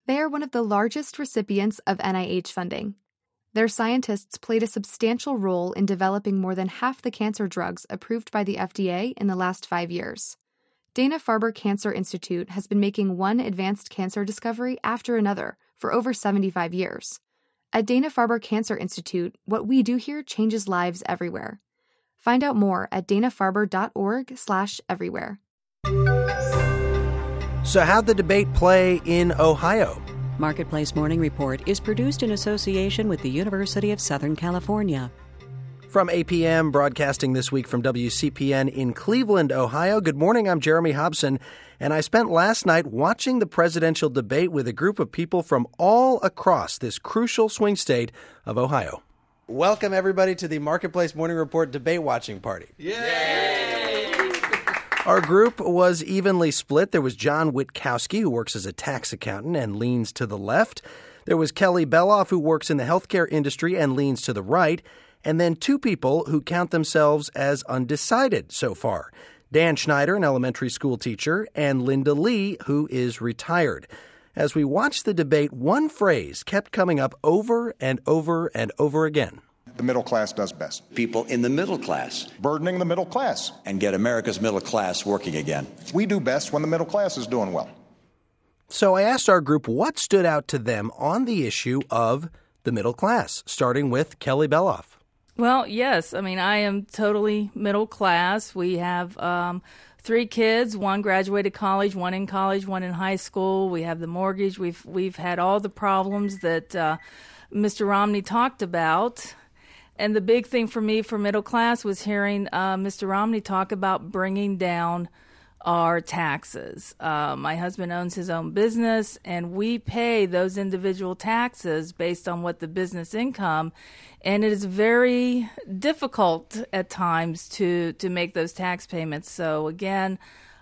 They are one of the largest recipients of NIH funding. Their scientists played a substantial role in developing more than half the cancer drugs approved by the FDA in the last 5 years. Dana-Farber Cancer Institute has been making one advanced cancer discovery after another for over 75 years. At Dana-Farber Cancer Institute, what we do here changes lives everywhere. Find out more at danafarber.org/everywhere. So how'd the debate play in Ohio? Marketplace Morning Report is produced in association with the University of Southern California. From APM, broadcasting this week from WCPN in Cleveland, Ohio. Good morning, I'm Jeremy Hobson, and I spent last night watching the presidential debate with a group of people from all across this crucial swing state of Ohio. Welcome, everybody, to the Marketplace Morning Report debate watching party. Yay! Our group was evenly split. There was John Witkowski, who works as a tax accountant and leans to the left. There was Kelly Beloff, who works in the healthcare industry and leans to the right. And then two people who count themselves as undecided so far. Dan Schneider, an elementary school teacher, and Linda Lee, who is retired. As we watched the debate, one phrase kept coming up over and over and over again. The middle class does best. People in the middle class. Burdening the middle class. And get America's middle class working again. We do best when the middle class is doing well. So I asked our group what stood out to them on the issue of the middle class, starting with Kelly Beloff. Well, yes. I mean, I am totally middle class. We have 3 kids, one graduated college, one in high school. We have the mortgage. We've had all the problems that Mr. Romney talked about. And the big thing for me for middle class was hearing Mr. Romney talk about bringing down our taxes. My husband owns his own business, and we pay those individual taxes based on what the business income. And it is very difficult at times to make those tax payments. So, again,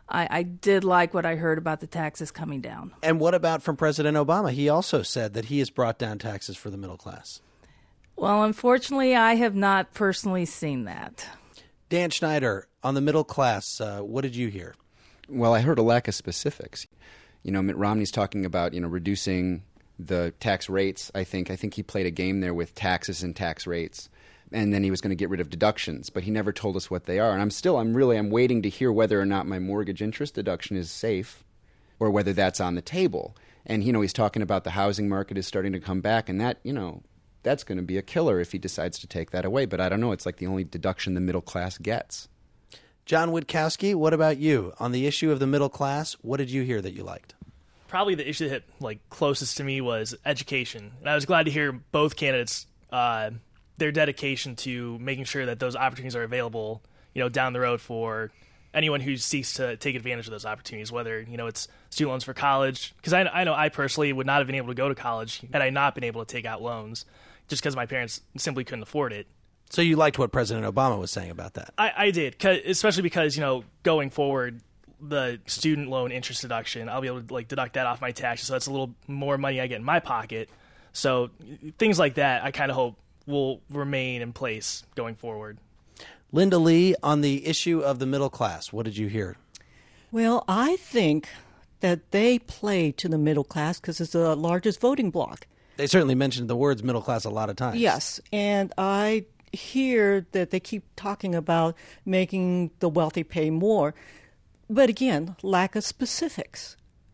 I did like what I heard about the taxes coming down. And what about from President Obama? He also said that he has brought down taxes for the middle class. Well, unfortunately, I have not personally seen that. Dan Schneider, on the middle class, what did you hear? Well, I heard a lack of specifics. You know, Mitt Romney's talking about, reducing the tax rates. I think he played a game there with taxes and tax rates, and then he was going to get rid of deductions, but he never told us what they are. And I'm waiting to hear whether or not my mortgage interest deduction is safe or whether that's on the table. And, he's talking about the housing market is starting to come back, and that, that's going to be a killer if he decides to take that away. But I don't know. It's like the only deduction the middle class gets. John Witkowski, what about you? On the issue of the middle class, what did you hear that you liked? Probably the issue that hit closest to me was education. And I was glad to hear both candidates, their dedication to making sure that those opportunities are available, down the road for anyone who seeks to take advantage of those opportunities, whether, it's student loans for college. Because I know I personally would not have been able to go to college had I not been able to take out loans just because my parents simply couldn't afford it. So you liked what President Obama was saying about that? I did, especially because, going forward, the student loan interest deduction, I'll be able to deduct that off my taxes, so that's a little more money I get in my pocket. So things like that I kind of hope will remain in place going forward. Linda Lee, on the issue of the middle class, what did you hear? Well, I think that they play to the middle class because it's the largest voting bloc. They certainly mentioned the words middle class a lot of times. Yes, and I hear that they keep talking about making the wealthy pay more. But again, lack of specifics.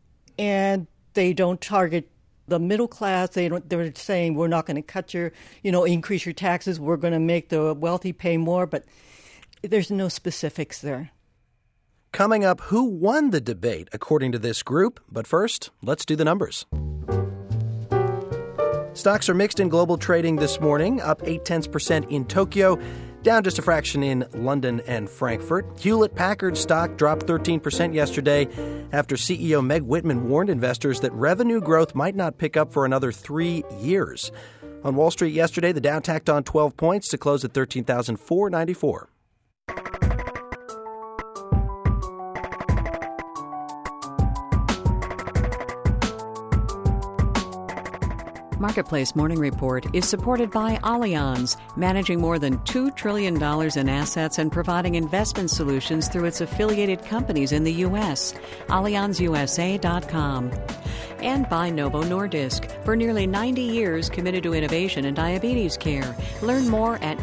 And they don't target the middle class. They're saying we're not going to cut increase your taxes. We're going to make the wealthy pay more. But there's no specifics there. Coming up, who won the debate according to this group? But first, let's do the numbers. Stocks are mixed in global trading this morning, up 0.8% in Tokyo, down just a fraction in London and Frankfurt. Hewlett-Packard stock dropped 13% yesterday after CEO Meg Whitman warned investors that revenue growth might not pick up for another 3 years. On Wall Street yesterday, the Dow tacked on 12 points to close at 13,494. Marketplace Morning Report is supported by Allianz, managing more than $2 trillion in assets and providing investment solutions through its affiliated companies in the U.S. AllianzUSA.com. And by Novo Nordisk, for nearly 90 years committed to innovation in diabetes care. Learn more at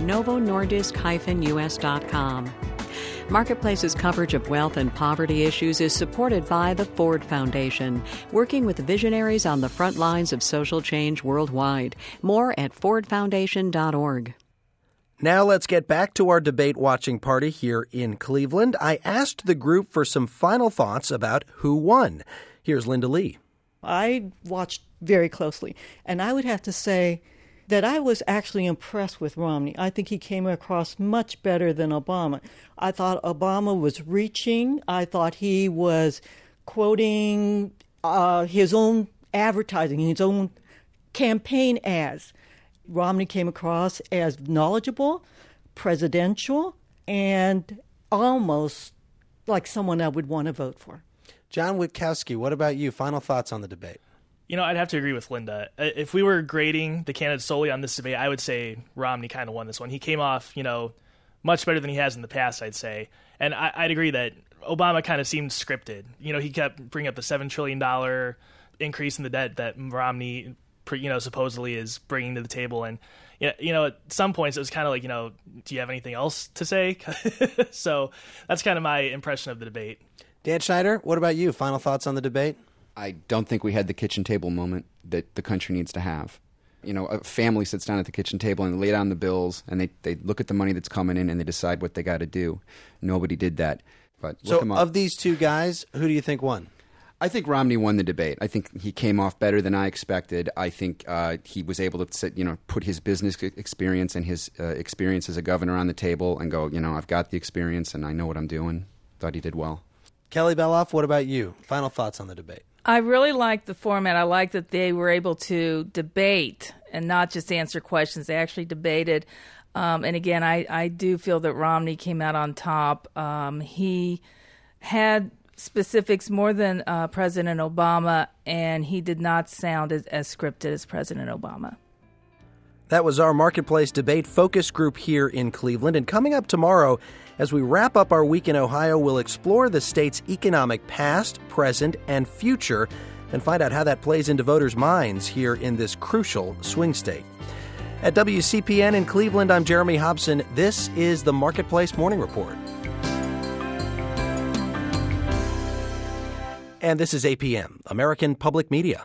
novonordisk-us.com. Marketplace's coverage of wealth and poverty issues is supported by the Ford Foundation, working with visionaries on the front lines of social change worldwide. More at fordfoundation.org. Now let's get back to our debate watching party here in Cleveland. I asked the group for some final thoughts about who won. Here's Linda Lee. I watched very closely, and I would have to say that I was actually impressed with Romney. I think he came across much better than Obama. I thought Obama was reaching. I thought he was quoting his own advertising, his own campaign ads. Romney came across as knowledgeable, presidential, and almost like someone I would want to vote for. John Witkowski, what about you? Final thoughts on the debate? I'd have to agree with Linda. If we were grading the candidates solely on this debate, I would say Romney kind of won this one. He came off, much better than he has in the past, I'd say. And I'd agree that Obama kind of seemed scripted. He kept bringing up the $7 trillion increase in the debt that Romney, supposedly is bringing to the table. And, at some points it was kind of like, do you have anything else to say? So that's kind of my impression of the debate. Dan Schneider, what about you? Final thoughts on the debate? I don't think we had the kitchen table moment that the country needs to have. A family sits down at the kitchen table and they lay down the bills and they look at the money that's coming in and they decide what they got to do. Nobody did that. But so of these two guys, who do you think won? I think Romney won the debate. I think he came off better than I expected. I think he was able to put his business experience and his experience as a governor on the table and go, I've got the experience and I know what I'm doing. Thought he did well. Kelly Beloff, what about you? Final thoughts on the debate? I really liked the format. I like that they were able to debate and not just answer questions. They actually debated. And again, I do feel that Romney came out on top. He had specifics more than President Obama, and he did not sound as scripted as President Obama. That was our Marketplace debate focus group here in Cleveland. And coming up tomorrow, as we wrap up our week in Ohio, we'll explore the state's economic past, present, and future and find out how that plays into voters' minds here in this crucial swing state. At WCPN in Cleveland, I'm Jeremy Hobson. This is the Marketplace Morning Report. And this is APM, American Public Media.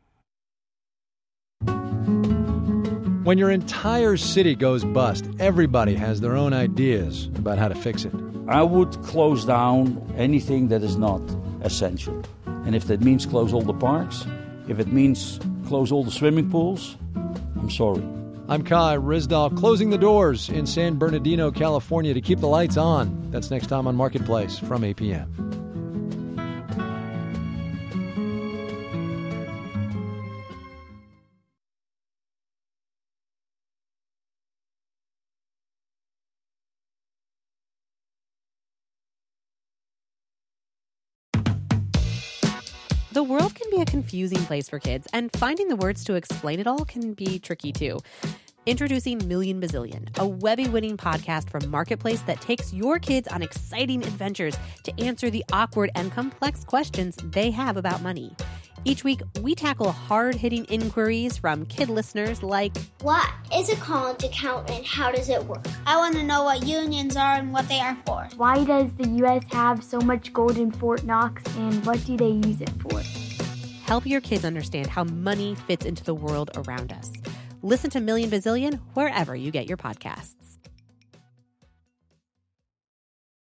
When your entire city goes bust, everybody has their own ideas about how to fix it. I would close down anything that is not essential. And if that means close all the parks, if it means close all the swimming pools, I'm sorry. I'm Kai Ryssdal, closing the doors in San Bernardino, California to keep the lights on. That's next time on Marketplace from APM. The world can be a confusing place for kids, and finding the words to explain it all can be tricky too. Introducing Million Bazillion, a Webby-winning podcast from Marketplace that takes your kids on exciting adventures to answer the awkward and complex questions they have about money. Each week, we tackle hard-hitting inquiries from kid listeners like, what is a college account and how does it work? I want to know what unions are and what they are for. Why does the U.S. have so much gold in Fort Knox and what do they use it for? Help your kids understand how money fits into the world around us. Listen to Million Bazillion wherever you get your podcasts.